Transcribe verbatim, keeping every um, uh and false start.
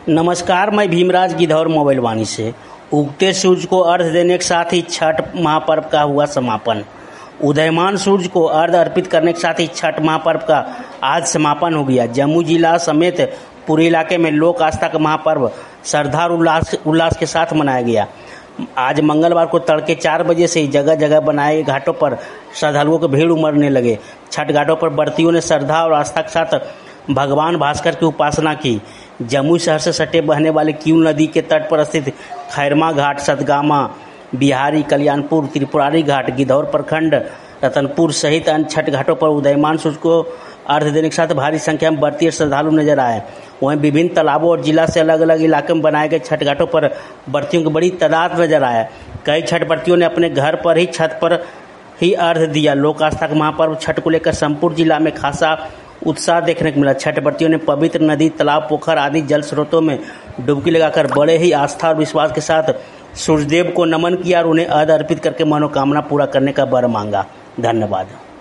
नमस्कार, मैं भीमराज गिद्धौर मोबाइल वाणी से। उगते सूरज को अर्घ्य देने के साथ ही छठ महापर्व का हुआ समापन। उदयमान सूरज को अर्घ्य अर्पित करने के साथ ही छठ महापर्व का आज समापन हो गया। जम्मू जिला समेत पूरे इलाके में लोक आस्था का महापर्व श्रद्धा और उल्लास उल्लास के साथ मनाया गया। आज मंगलवार को तड़के चार बजे से ही जगह जगह बनाए घाटों पर श्रद्धालुओं की भीड़ उमड़ने लगे। छठ घाटों पर व्रतियों ने श्रद्धा और आस्था के साथ भगवान भास्कर की उपासना की। जमुई शहर से सटे बहने वाले किऊल नदी के तट पर स्थित खैरमा घाट, सतगामा, बिहारी, कल्याणपुर, त्रिपुरारी घाट, गिद्धौर प्रखंड, रतनपुर सहित अन्य छठ घाटों पर उदयमान सूरज को अर्घ्य देने के साथ भारी संख्या में व्रती श्रद्धालु नजर आए। वहीं विभिन्न तालाबों और जिला से अलग अलग इलाके में बनाए गए छठ घाटों पर व्रतियों की बड़ी तादाद नजर आया। कई छठ व्रतियों ने अपने घर पर ही छत पर ही अर्घ्य दिया। लोक आस्था का महापर्व छठ को लेकर संपूर्ण जिला में खासा उत्साह देखने को मिला। छठ व्रतियों ने पवित्र नदी, तालाब, पोखर आदि जल स्रोतों में डुबकी लगाकर बड़े ही आस्था और विश्वास के साथ सूर्यदेव को नमन किया और उन्हें अर्घ्य अर्पित करके मनोकामना पूरा करने का वर मांगा। धन्यवाद।